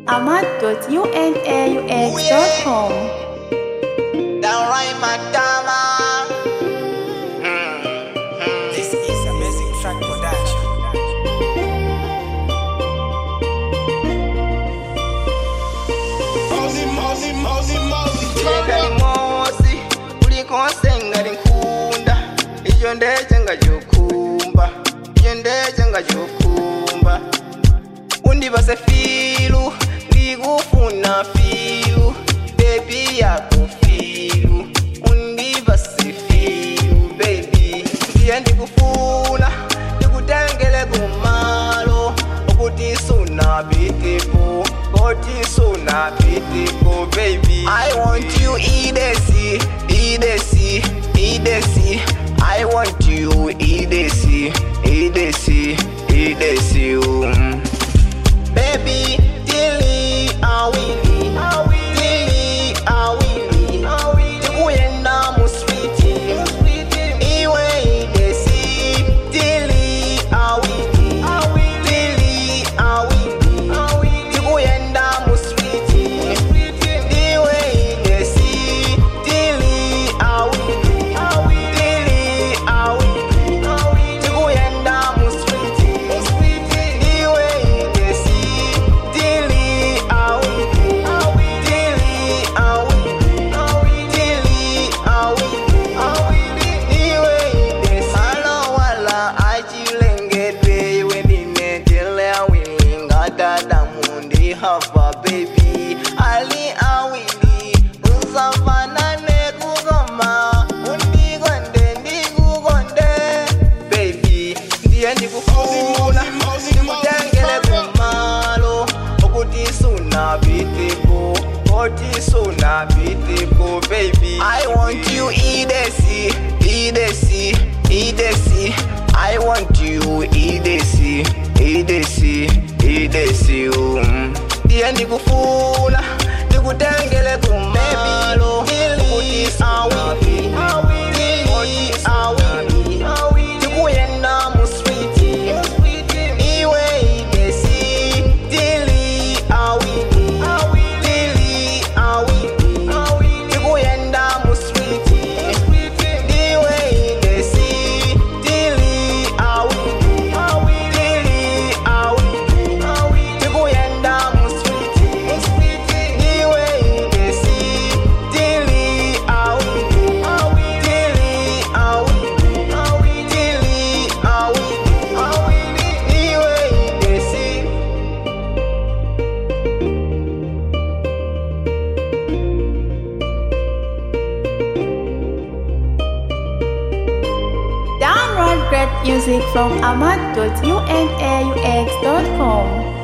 ahmad.unaux.com. Downright Madama. This is Amazing Track Production. Ngali mosi, ulikonse ngali nkunda. Iyo ndeje ngajukumba, iyo ndeje ngajukumba. Undibase filu, ndigufuna filu. Baby yako filu, undibase filu, baby. Ndiye ndikufuna, ndikutengele kumalo. Okuti suna beautiful, okuti suna beautiful, baby. I want you idesi, idesi, idesi. I want you idesi, idesi, idesi. Baby, dilly, awili, dilly, awili. Tikuyenda mu sweetie, iwe idesi. Dilly, awili, dilly, awili. Tikuyenda mu sweetie, iwe idesi. Dilly, awili, dilly, awili. Tikuyenda mu sweetie, iwe idesi. Dilly, awili, dilly, awili. Dilly, awili, iwe idesi. Malo wala ajilengedwe, iwe ninetele awili. Ngadada mundi hafa, baby. Ali awili, usafanane kugoma. Undigonde, ndikugonde, baby. Ndiye ndikufuna, ndikutengele kumalo. Okuti suna beautiful, okuti suna beautiful, baby. I want you idesi, idesi, idesi. I want you idesi, idesi, idesi. Ndiye ndikufuna, ndikutengele kumalo. Okuti awili, okuti awili. Tikuyenda mu sweetie, iwe idesi. Dilly, awili, dilly, awili. Tikuyenda mu sweetie, iwe idesi. Dilly, awili, dilly, awili. Tikuyenda mu sweetie, iwe idesi. Dilly, awili, dilly, awili. Dilly, awili, iwe idesi. Download great music from ahmad.unaux.com.